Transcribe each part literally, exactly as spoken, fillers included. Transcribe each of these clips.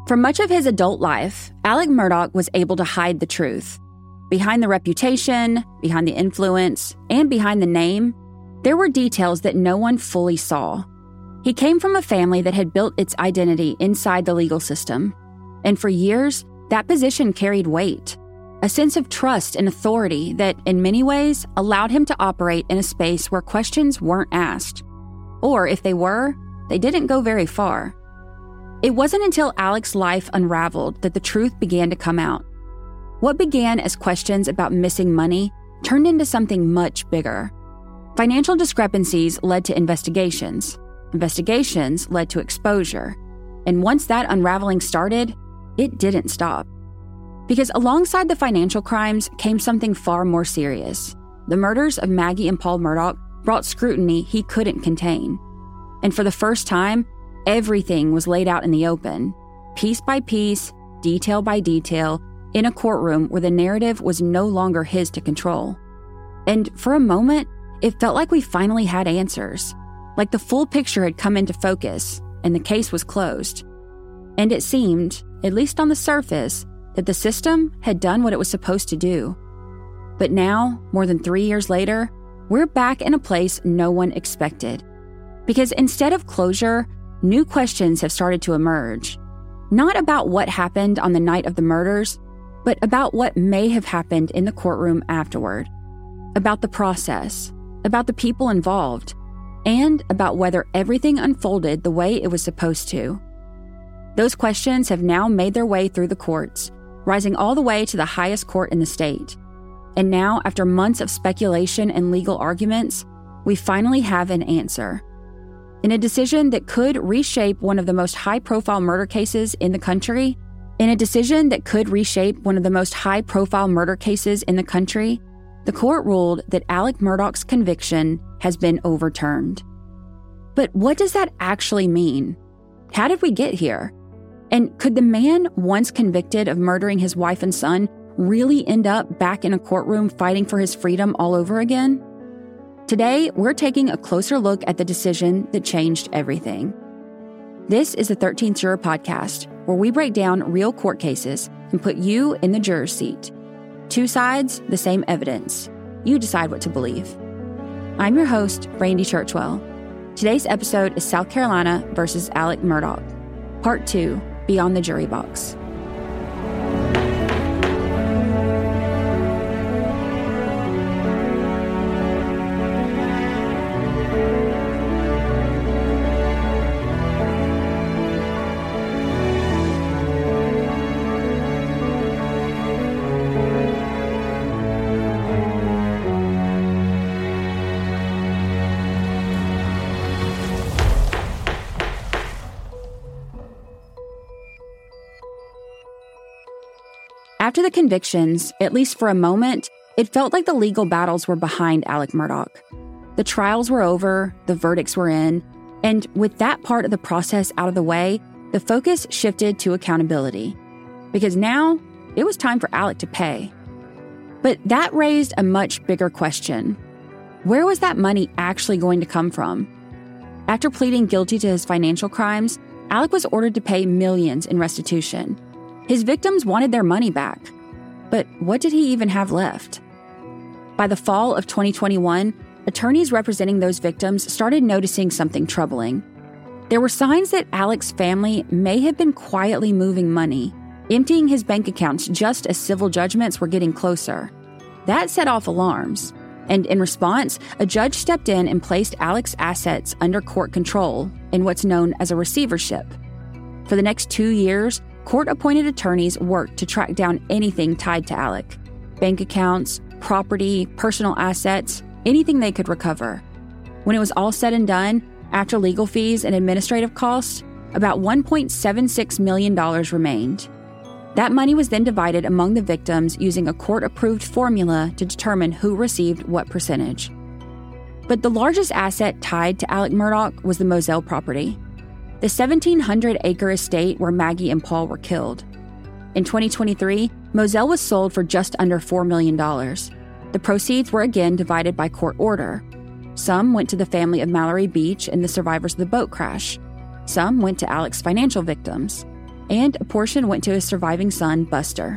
For much of his adult life, Alec Murdaugh was able to hide the truth. Behind the reputation, behind the influence, and behind the name, there were details that no one fully saw. He came from a family that had built its identity inside the legal system. And for years, that position carried weight, a sense of trust and authority that, in many ways, allowed him to operate in a space where questions weren't asked. Or if they were, they didn't go very far. It wasn't until Alec's life unraveled that the truth began to come out. What began as questions about missing money turned into something much bigger. Financial discrepancies led to investigations. Investigations led to exposure. And once that unraveling started, it didn't stop. Because alongside the financial crimes came something far more serious. The murders of Maggie and Paul Murdaugh brought scrutiny he couldn't contain. And for the first time, everything was laid out in the open, piece by piece, detail by detail, in a courtroom where the narrative was no longer his to control. And for a moment, it felt like we finally had answers, like the full picture had come into focus and the case was closed. And it seemed, at least on the surface, that the system had done what it was supposed to do. But now, more than three years later, we're back in a place no one expected. Because instead of closure, new questions have started to emerge. Not about what happened on the night of the murders, but about what may have happened in the courtroom afterward. About the process, about the people involved, and about whether everything unfolded the way it was supposed to. Those questions have now made their way through the courts, rising all the way to the highest court in the state. And now, after months of speculation and legal arguments, we finally have an answer. In a decision that could reshape one of the most high-profile murder cases in the country, in a decision that could reshape one of the most high-profile murder cases in the country, the court ruled that Alec Murdaugh's conviction has been overturned. But what does that actually mean? How did we get here? And could the man once convicted of murdering his wife and son really end up back in a courtroom fighting for his freedom all over again? Today, we're taking a closer look at the decision that changed everything. This is the thirteenth Juror Podcast, where we break down real court cases and put you in the juror's seat. Two sides, the same evidence. You decide what to believe. I'm your host, Brandy Churchwell. Today's episode is South Carolina versus Alec Murdaugh, Part two, Beyond the Jury Box. After the convictions, at least for a moment, it felt like the legal battles were behind Alec Murdaugh. The trials were over, the verdicts were in, and with that part of the process out of the way, the focus shifted to accountability. Because now, it was time for Alec to pay. But that raised a much bigger question. Where was that money actually going to come from? After pleading guilty to his financial crimes, Alec was ordered to pay millions in restitution. His victims wanted their money back. But what did he even have left? By the fall of twenty twenty-one, attorneys representing those victims started noticing something troubling. There were signs that Alec's family may have been quietly moving money, emptying his bank accounts just as civil judgments were getting closer. That set off alarms. And in response, a judge stepped in and placed Alec's assets under court control in what's known as a receivership. For the next two years, court-appointed attorneys worked to track down anything tied to Alec. Bank accounts, property, personal assets, anything they could recover. When it was all said and done, after legal fees and administrative costs, about one point seven six million dollars remained. That money was then divided among the victims using a court-approved formula to determine who received what percentage. But the largest asset tied to Alec Murdaugh was the Moselle property, the seventeen hundred acre estate where Maggie and Paul were killed. In twenty twenty-three, Moselle was sold for just under four million dollars. The proceeds were again divided by court order. Some went to the family of Mallory Beach and the survivors of the boat crash. Some went to Alec's financial victims. and a portion went to his surviving son, Buster.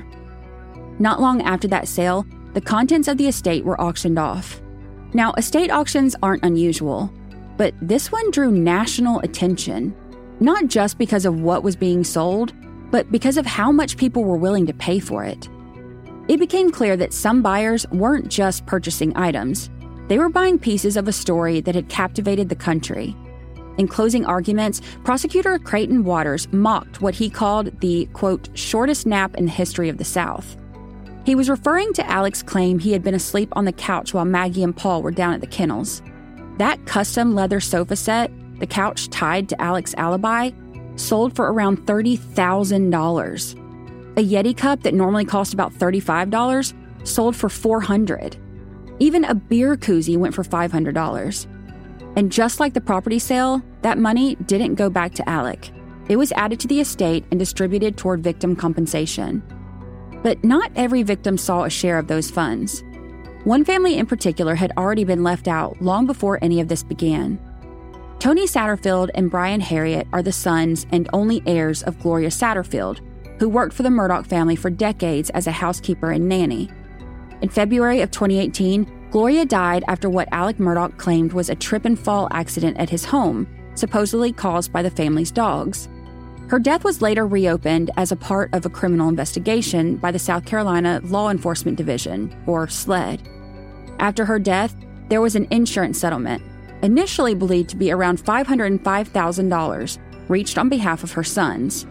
Not long after that sale, the contents of the estate were auctioned off. Now, estate auctions aren't unusual, but this one drew national attention, not just because of what was being sold, but because of how much people were willing to pay for it. It became clear that some buyers weren't just purchasing items. They were buying pieces of a story that had captivated the country. In closing arguments, prosecutor Creighton Waters mocked what he called the, quote, shortest nap in the history of the South. He was referring to Alec's claim he had been asleep on the couch while Maggie and Paul were down at the kennels. That custom leather sofa set, the couch tied to Alec's alibi, sold for around thirty thousand dollars. A Yeti cup that normally cost about thirty-five dollars sold for four hundred dollars. Even a beer koozie went for five hundred dollars. And just like the property sale, that money didn't go back to Alec. It was added to the estate and distributed toward victim compensation. But not every victim saw a share of those funds. One family in particular had already been left out long before any of this began. Tony Satterfield and Brian Harriet are the sons and only heirs of Gloria Satterfield, who worked for the Murdaugh family for decades as a housekeeper and nanny. In February of twenty eighteen, Gloria died after what Alec Murdaugh claimed was a trip and fall accident at his home, supposedly caused by the family's dogs. Her death was later reopened as a part of a criminal investigation by the South Carolina Law Enforcement Division, or SLED. After her death, there was an insurance settlement, initially believed to be around five hundred five thousand dollars, reached on behalf of her sons.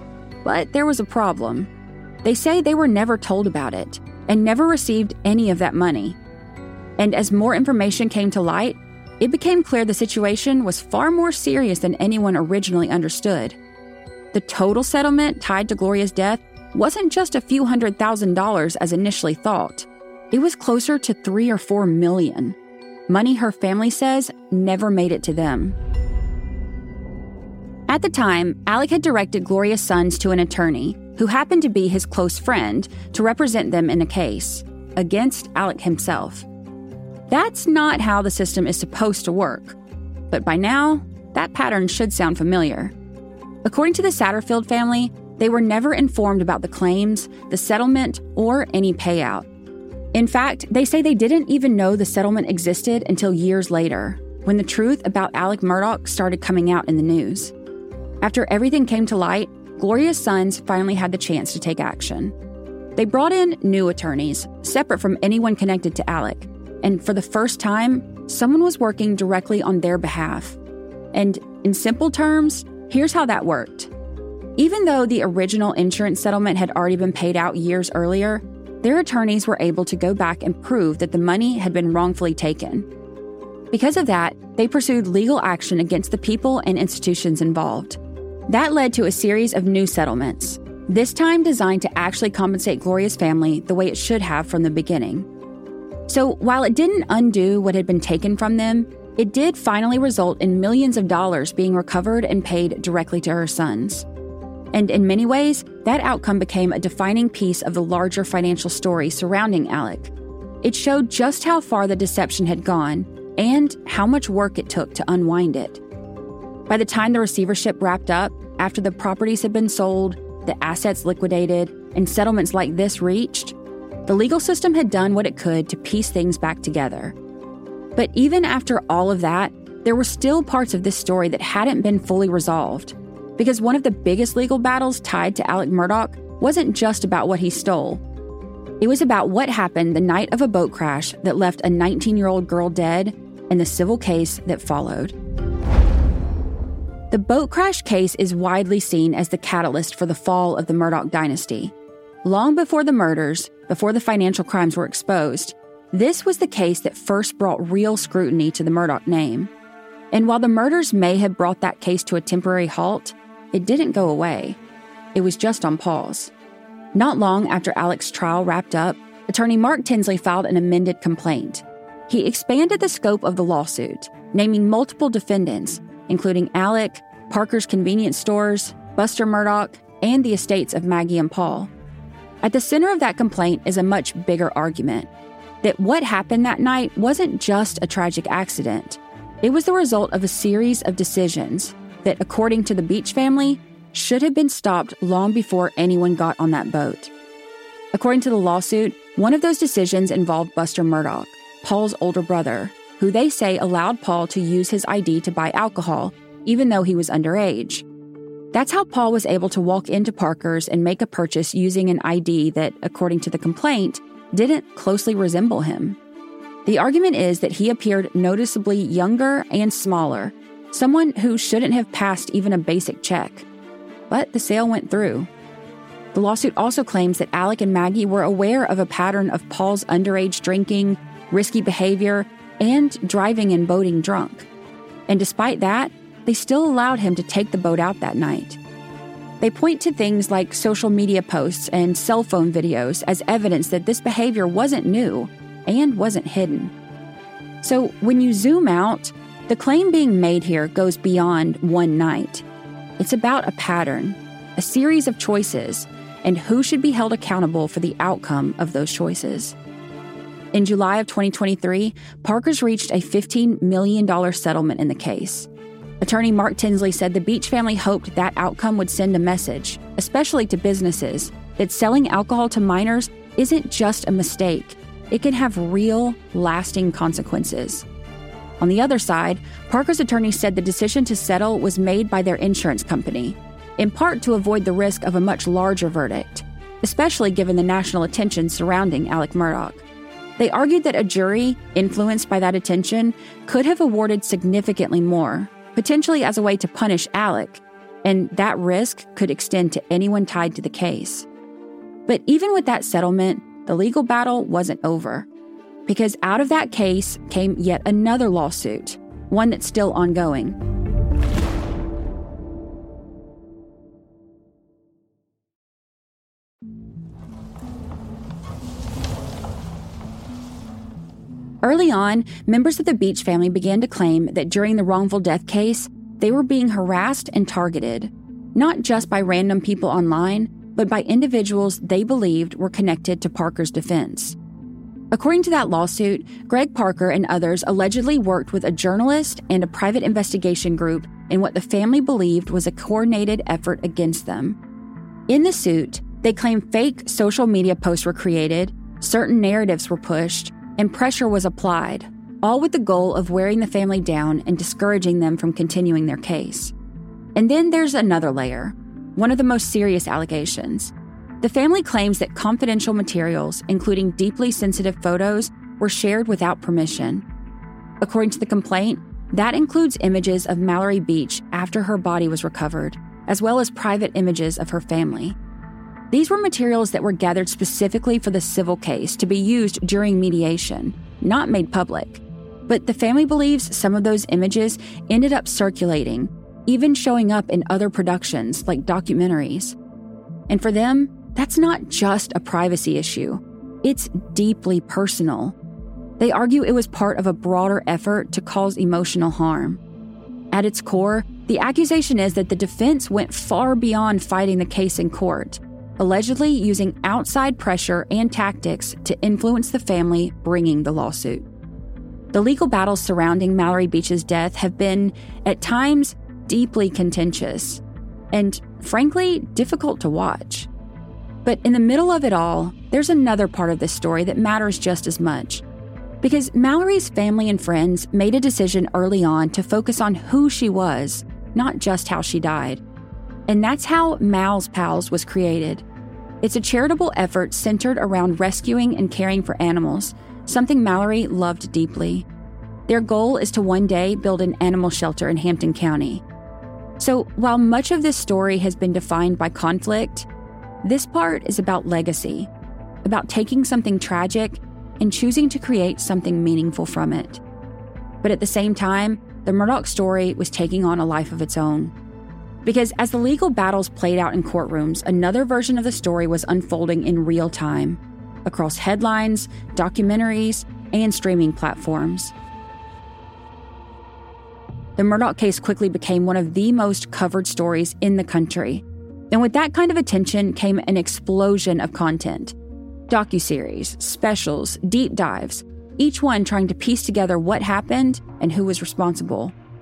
But there was a problem. They say they were never told about it and never received any of that money. And as more information came to light, it became clear the situation was far more serious than anyone originally understood. The total settlement tied to Gloria's death wasn't just a few hundred thousand dollars as initially thought. It was closer to three or four million. Money her family says never made it to them. At the time, Alec had directed Gloria's sons to an attorney, who happened to be his close friend, to represent them in a case against Alec himself. That's not how the system is supposed to work. But by now, that pattern should sound familiar. According to the Satterfield family, they were never informed about the claims, the settlement, or any payout. In fact, they say they didn't even know the settlement existed until years later, when the truth about Alec Murdaugh started coming out in the news. After everything came to light, Gloria's sons finally had the chance to take action. They brought in new attorneys, separate from anyone connected to Alec. And for the first time, someone was working directly on their behalf. And in simple terms, here's how that worked. Even though the original insurance settlement had already been paid out years earlier, their attorneys were able to go back and prove that the money had been wrongfully taken. Because of that, they pursued legal action against the people and institutions involved. That led to a series of new settlements, this time designed to actually compensate Gloria's family the way it should have from the beginning. So while it didn't undo what had been taken from them, it did finally result in millions of dollars being recovered and paid directly to her sons. And in many ways, that outcome became a defining piece of the larger financial story surrounding Alec. It showed just how far the deception had gone and how much work it took to unwind it. By the time the receivership wrapped up, after the properties had been sold, the assets liquidated, and settlements like this reached, the legal system had done what it could to piece things back together. But even after all of that, there were still parts of this story that hadn't been fully resolved. Because one of the biggest legal battles tied to Alec Murdaugh wasn't just about what he stole. It was about what happened the night of a boat crash that left a nineteen-year-old girl dead and the civil case that followed. The boat crash case is widely seen as the catalyst for the fall of the Murdaugh dynasty. Long before the murders, before the financial crimes were exposed, this was the case that first brought real scrutiny to the Murdaugh name. And while the murders may have brought that case to a temporary halt, it didn't go away. It was just on pause. Not long after Alec's trial wrapped up, attorney Mark Tinsley filed an amended complaint. He expanded the scope of the lawsuit, naming multiple defendants, including Alec, Parker's Convenience Stores, Buster Murdaugh, and the estates of Maggie and Paul. At the center of that complaint is a much bigger argument, that what happened that night wasn't just a tragic accident. It was the result of a series of decisions that, according to the Beach family, should have been stopped long before anyone got on that boat. According to the lawsuit, one of those decisions involved Buster Murdaugh, Paul's older brother, who they say allowed Paul to use his I D to buy alcohol, even though he was underage. That's how Paul was able to walk into Parker's and make a purchase using an I D that, according to the complaint, didn't closely resemble him. The argument is that he appeared noticeably younger and smaller, someone who shouldn't have passed even a basic check. But the sale went through. The lawsuit also claims that Alec and Maggie were aware of a pattern of Paul's underage drinking, risky behavior, and driving and boating drunk. And despite that, they still allowed him to take the boat out that night. They point to things like social media posts and cell phone videos as evidence that this behavior wasn't new and wasn't hidden. So when you zoom out, the claim being made here goes beyond one night. It's about a pattern, a series of choices, and who should be held accountable for the outcome of those choices. In July of twenty twenty-three, Parker's reached a fifteen million dollars settlement in the case. Attorney Mark Tinsley said the Beach family hoped that outcome would send a message, especially to businesses, that selling alcohol to minors isn't just a mistake. It can have real, lasting consequences. On the other side, Parker's attorney said the decision to settle was made by their insurance company, in part to avoid the risk of a much larger verdict, especially given the national attention surrounding Alec Murdaugh. They argued that a jury, influenced by that attention, could have awarded significantly more, potentially as a way to punish Alec, and that risk could extend to anyone tied to the case. But even with that settlement, the legal battle wasn't over, because out of that case came yet another lawsuit, one that's still ongoing. Early on, members of the Beach family began to claim that during the wrongful death case, they were being harassed and targeted, not just by random people online, but by individuals they believed were connected to Parker's defense. According to that lawsuit, Greg Parker and others allegedly worked with a journalist and a private investigation group in what the family believed was a coordinated effort against them. In the suit, they claim fake social media posts were created, certain narratives were pushed, and pressure was applied, all with the goal of wearing the family down and discouraging them from continuing their case. And then there's another layer, one of the most serious allegations. The family claims that confidential materials, including deeply sensitive photos, were shared without permission. According to the complaint, that includes images of Mallory Beach after her body was recovered, as well as private images of her family. These were materials that were gathered specifically for the civil case to be used during mediation, not made public. But the family believes some of those images ended up circulating, even showing up in other productions like documentaries. And for them, that's not just a privacy issue. It's deeply personal. They argue it was part of a broader effort to cause emotional harm. At its core, the accusation is that the defense went far beyond fighting the case in court, allegedly using outside pressure and tactics to influence the family bringing the lawsuit. The legal battles surrounding Mallory Beach's death have been, at times, deeply contentious and, frankly, difficult to watch. But in the middle of it all, there's another part of this story that matters just as much. Because Mallory's family and friends made a decision early on to focus on who she was, not just how she died. And that's how Mal's Pals was created. It's a charitable effort centered around rescuing and caring for animals, something Mallory loved deeply. Their goal is to one day build an animal shelter in Hampton County. So while much of this story has been defined by conflict, this part is about legacy, about taking something tragic and choosing to create something meaningful from it. But at the same time, the Murdaugh story was taking on a life of its own. Because as the legal battles played out in courtrooms, another version of the story was unfolding in real time, across headlines, documentaries, and streaming platforms. The Murdaugh case quickly became one of the most covered stories in the country. And with that kind of attention came an explosion of content. Docuseries, specials, deep dives, each one trying to piece together what happened and who was responsible.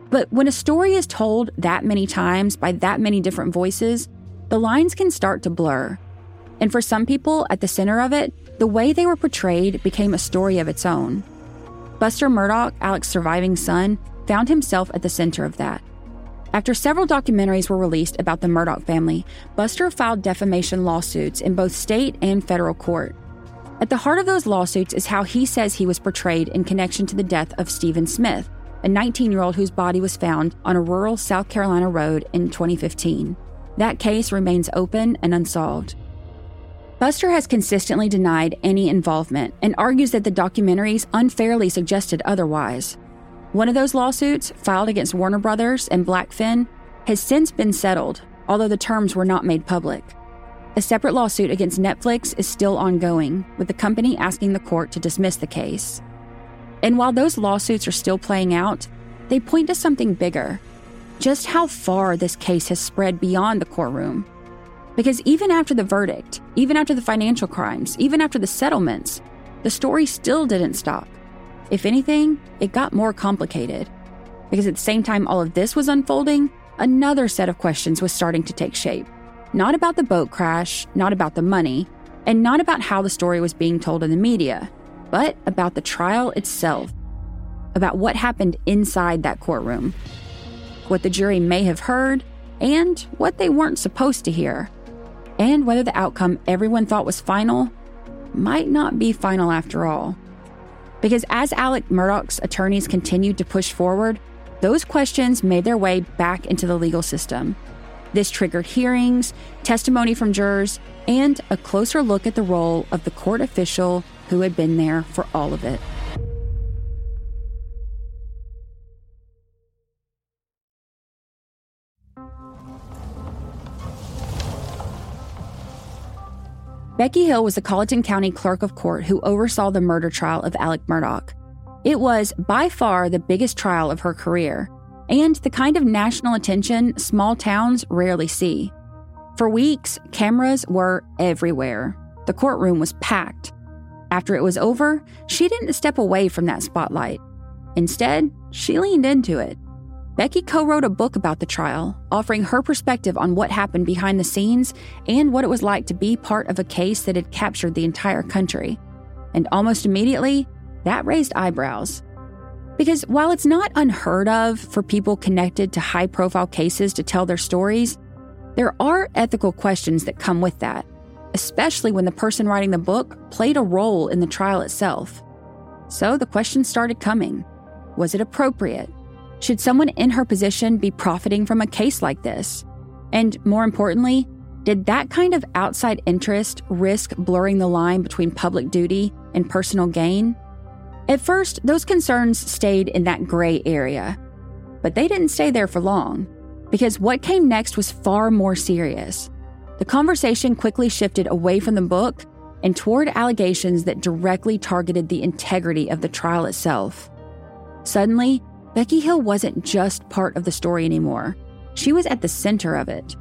But when a story is told that many times by that many different voices, the lines can start to blur. And for some people at the center of it, the way they were portrayed became a story of its own. Buster Murdaugh, Alec's surviving son, found himself at the center of that. After several documentaries were released about the Murdaugh family, Buster filed defamation lawsuits in both state and federal court. At the heart of those lawsuits is how he says he was portrayed in connection to the death of Stephen Smith, a nineteen-year-old whose body was found on a rural South Carolina road in twenty fifteen. That case remains open and unsolved. Buster has consistently denied any involvement and argues that the documentaries unfairly suggested otherwise. One of those lawsuits, filed against Warner Brothers and Blackfin, has since been settled, although the terms were not made public. A separate lawsuit against Netflix is still ongoing, with the company asking the court to dismiss the case. And while those lawsuits are still playing out, they point to something bigger: just how far this case has spread beyond the courtroom. Because even after the verdict, even after the financial crimes, even after the settlements, the story still didn't stop. If anything, it got more complicated. Because at the same time all of this was unfolding, another set of questions was starting to take shape. Not about the boat crash, not about the money, and not about how the story was being told in the media, but about the trial itself. About what happened inside that courtroom. What the jury may have heard, and what they weren't supposed to hear. And whether the outcome everyone thought was final might not be final after all. Because as Alec Murdaugh's attorneys continued to push forward, those questions made their way back into the legal system. This triggered hearings, testimony from jurors, and a closer look at the role of the court official who had been there for all of it. Becky Hill was the Colleton County Clerk of Court who oversaw the murder trial of Alec Murdaugh. It was, by far, the biggest trial of her career, and the kind of national attention small towns rarely see. For weeks, cameras were everywhere. The courtroom was packed. After it was over, she didn't step away from that spotlight. Instead, she leaned into it. Becky co-wrote a book about the trial, offering her perspective on what happened behind the scenes and what it was like to be part of a case that had captured the entire country. And almost immediately, that raised eyebrows. Because while it's not unheard of for people connected to high-profile cases to tell their stories, there are ethical questions that come with that, especially when the person writing the book played a role in the trial itself. So the questions started coming. Was it appropriate? Should someone in her position be profiting from a case like this? And more importantly, did that kind of outside interest risk blurring the line between public duty and personal gain? At first, those concerns stayed in that gray area. But they didn't stay there for long, because what came next was far more serious. The conversation quickly shifted away from the book and toward allegations that directly targeted the integrity of the trial itself. Suddenly, Becky Hill wasn't just part of the story anymore. She was at the center of it.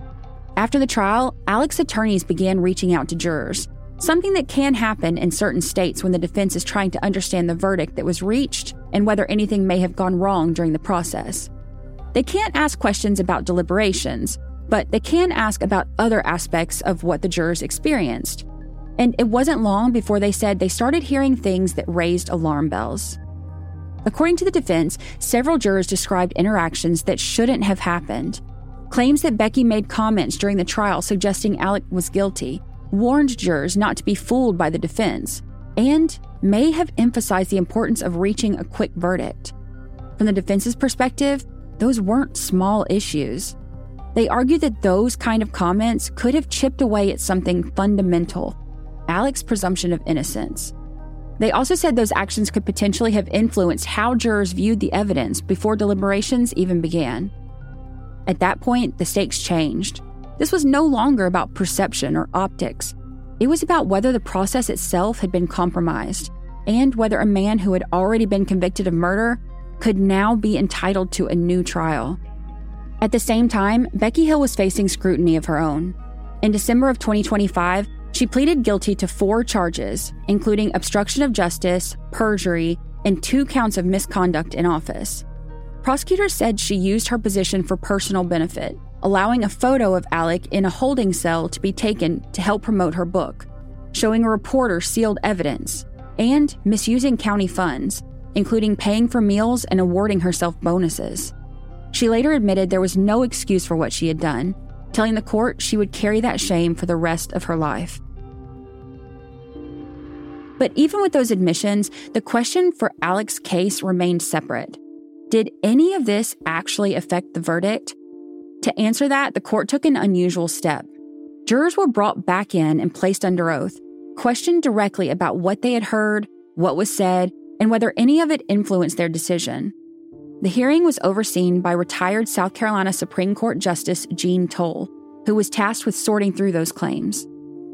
After the trial, Alec's attorneys began reaching out to jurors, something that can happen in certain states when the defense is trying to understand the verdict that was reached and whether anything may have gone wrong during the process. They can't ask questions about deliberations, but they can ask about other aspects of what the jurors experienced. And it wasn't long before they said they started hearing things that raised alarm bells. According to the defense, several jurors described interactions that shouldn't have happened. Claims that Becky made comments during the trial suggesting Alec was guilty, warned jurors not to be fooled by the defense, and may have emphasized the importance of reaching a quick verdict. From the defense's perspective, those weren't small issues. They argued that those kind of comments could have chipped away at something fundamental, Alec's presumption of innocence. They also said those actions could potentially have influenced how jurors viewed the evidence before deliberations even began. At that point, the stakes changed. This was no longer about perception or optics. It was about whether the process itself had been compromised, and whether a man who had already been convicted of murder could now be entitled to a new trial. At the same time, Becky Hill was facing scrutiny of her own. In December of twenty twenty-five, she pleaded guilty to four charges, including obstruction of justice, perjury, and two counts of misconduct in office. Prosecutors said she used her position for personal benefit, allowing a photo of Alec in a holding cell to be taken to help promote her book, showing a reporter sealed evidence, and misusing county funds, including paying for meals and awarding herself bonuses. She later admitted there was no excuse for what she had done, telling the court she would carry that shame for the rest of her life. But even with those admissions, the question for Alec's case remained separate. Did any of this actually affect the verdict? To answer that, the court took an unusual step. Jurors were brought back in and placed under oath, questioned directly about what they had heard, what was said, and whether any of it influenced their decision. The hearing was overseen by retired South Carolina Supreme Court Justice Jean Toll, who was tasked with sorting through those claims.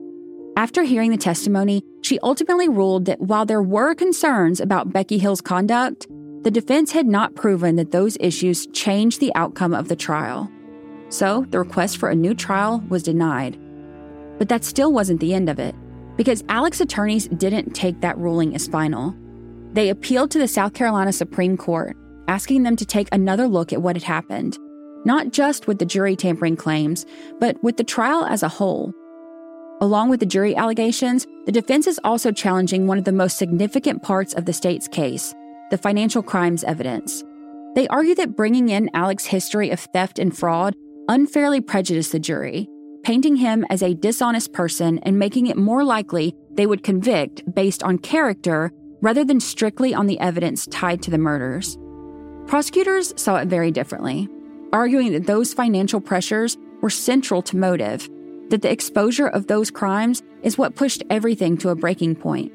After hearing the testimony, she ultimately ruled that while there were concerns about Becky Hill's conduct, the defense had not proven that those issues changed the outcome of the trial. So the request for a new trial was denied. But that still wasn't the end of it, because Alec's attorneys didn't take that ruling as final. They appealed to the South Carolina Supreme Court, asking them to take another look at what had happened, not just with the jury tampering claims, but with the trial as a whole. Along with the jury allegations, the defense is also challenging one of the most significant parts of the state's case, the financial crimes evidence. They argue that bringing in Alec's history of theft and fraud unfairly prejudiced the jury, painting him as a dishonest person and making it more likely they would convict based on character rather than strictly on the evidence tied to the murders. Prosecutors saw it very differently, arguing that those financial pressures were central to motive, that the exposure of those crimes is what pushed everything to a breaking point.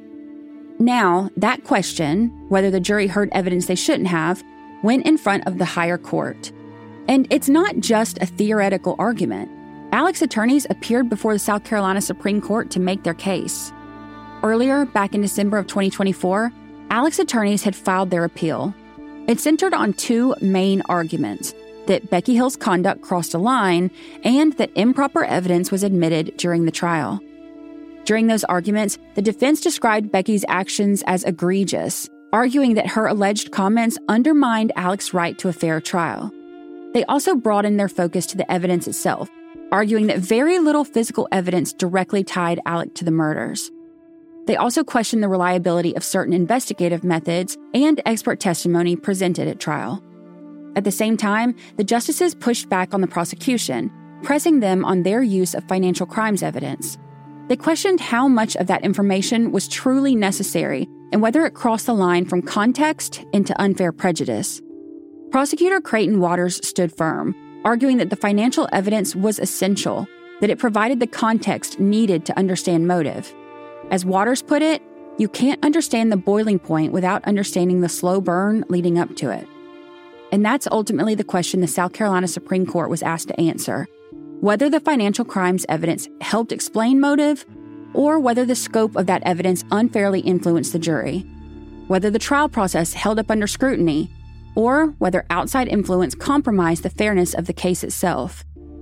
Now, that question, whether the jury heard evidence they shouldn't have, went in front of the higher court. And it's not just a theoretical argument. Alec's attorneys appeared before the South Carolina Supreme Court to make their case. Earlier, back in December of twenty twenty-four, Alec's attorneys had filed their appeal. It centered on two main arguments: that Becky Hill's conduct crossed a line, and that improper evidence was admitted during the trial. During those arguments, the defense described Becky's actions as egregious, arguing that her alleged comments undermined Alec's right to a fair trial. They also broadened their focus to the evidence itself, arguing that very little physical evidence directly tied Alec to the murders. They also questioned the reliability of certain investigative methods and expert testimony presented at trial. At the same time, the justices pushed back on the prosecution, pressing them on their use of financial crimes evidence. They questioned how much of that information was truly necessary and whether it crossed the line from context into unfair prejudice. Prosecutor Creighton Waters stood firm, arguing that the financial evidence was essential, that it provided the context needed to understand motive. As Waters put it, you can't understand the boiling point without understanding the slow burn leading up to it. And that's ultimately the question the South Carolina Supreme Court was asked to answer: whether the financial crimes evidence helped explain motive, or whether the scope of that evidence unfairly influenced the jury, whether the trial process held up under scrutiny, or whether outside influence compromised the fairness of the case itself.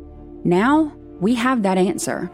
Now, we have that answer.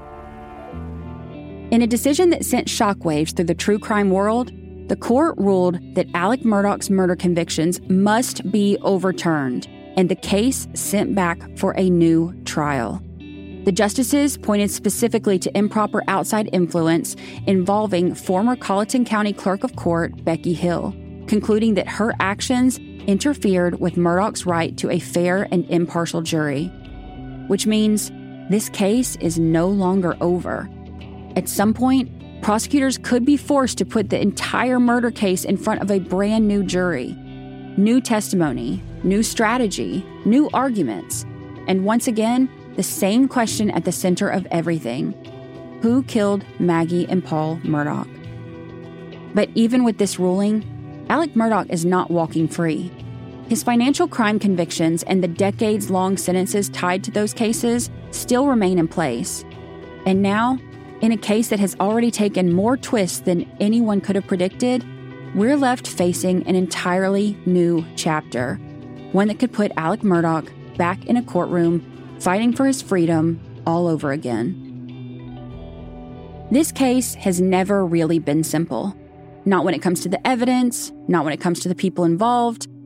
In a decision that sent shockwaves through the true crime world, the court ruled that Alec Murdaugh's murder convictions must be overturned and the case sent back for a new trial. The justices pointed specifically to improper outside influence involving former Colleton County Clerk of Court Becky Hill, concluding that her actions interfered with Murdaugh's right to a fair and impartial jury. Which means this case is no longer over. At some point, prosecutors could be forced to put the entire murder case in front of a brand new jury. New testimony, new strategy, new arguments, and once again, the same question at the center of everything: who killed Maggie and Paul Murdaugh? But even with this ruling, Alec Murdaugh is not walking free. His financial crime convictions and the decades-long sentences tied to those cases still remain in place. And now, in a case that has already taken more twists than anyone could have predicted, we're left facing an entirely new chapter, one that could put Alec Murdaugh back in a courtroom, fighting for his freedom all over again. This case has never really been simple. Not when it comes to the evidence, not when it comes to the people involved,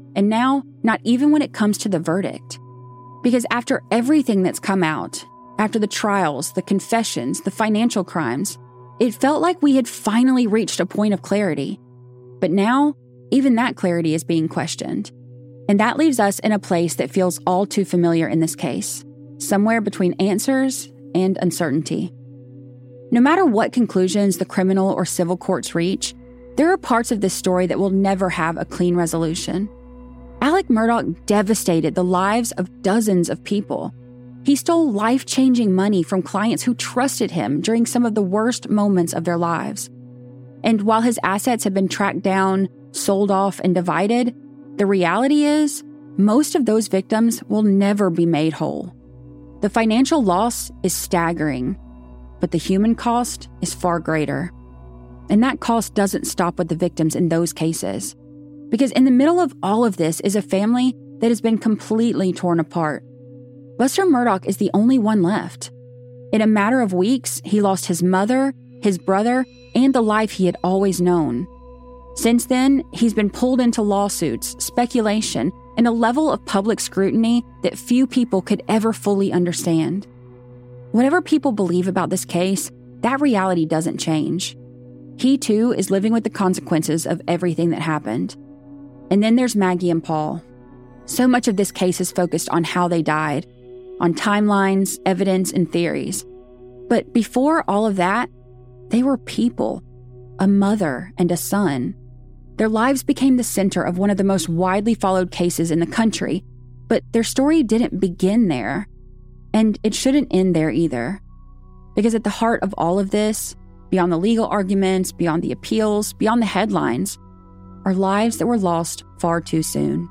And now, not even when it comes to the verdict. Because after everything that's come out, after the trials, the confessions, the financial crimes, it felt like we had finally reached a point of clarity. But now, even that clarity is being questioned. And that leaves us in a place that feels all too familiar in this case, somewhere between answers and uncertainty. No matter what conclusions the criminal or civil courts reach, there are parts of this story that will never have a clean resolution. Alec Murdaugh devastated the lives of dozens of people. He stole life-changing money from clients who trusted him during some of the worst moments of their lives. And while his assets have been tracked down, sold off, and divided, the reality is most of those victims will never be made whole. The financial loss is staggering, but the human cost is far greater. And that cost doesn't stop with the victims in those cases. Because in the middle of all of this is a family that has been completely torn apart. Buster Murdaugh is the only one left. In a matter of weeks, he lost his mother, his brother, and the life he had always known. Since then, he's been pulled into lawsuits, speculation, and a level of public scrutiny that few people could ever fully understand. Whatever people believe about this case, that reality doesn't change. He, too, is living with the consequences of everything that happened. And then there's Maggie and Paul. So much of this case is focused on how they died, on timelines, evidence, and theories. But before all of that, they were people, a mother and a son. Their lives became the center of one of the most widely followed cases in the country, but their story didn't begin there. And it shouldn't end there either. Because at the heart of all of this, beyond the legal arguments, beyond the appeals, beyond the headlines, are lives that were lost far too soon.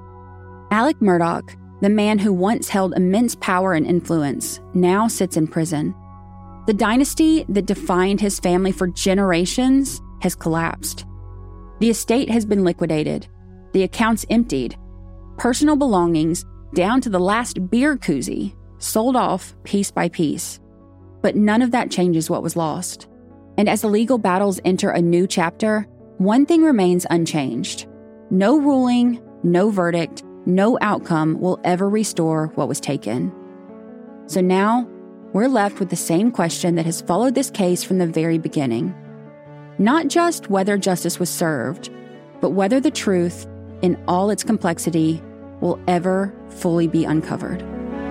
Alec Murdaugh, the man who once held immense power and influence, now sits in prison. The dynasty that defined his family for generations has collapsed. The estate has been liquidated, the accounts emptied, personal belongings, down to the last beer koozie, sold off piece by piece. But none of that changes what was lost. And as the legal battles enter a new chapter, one thing remains unchanged. No ruling, no verdict, no outcome will ever restore what was taken. So now, we're left with the same question that has followed this case from the very beginning. Not just whether justice was served, but whether the truth, in all its complexity, will ever fully be uncovered.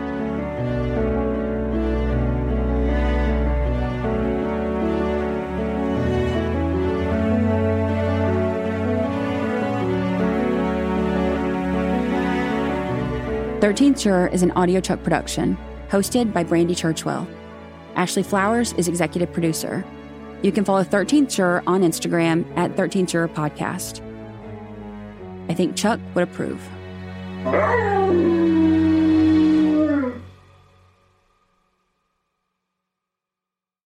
thirteenth Juror is an audiochuck production, hosted by Brandy Churchwell. Ashley Flowers is executive producer. You can follow thirteenth Juror on Instagram at thirteenth Juror Podcast. I think Chuck would approve.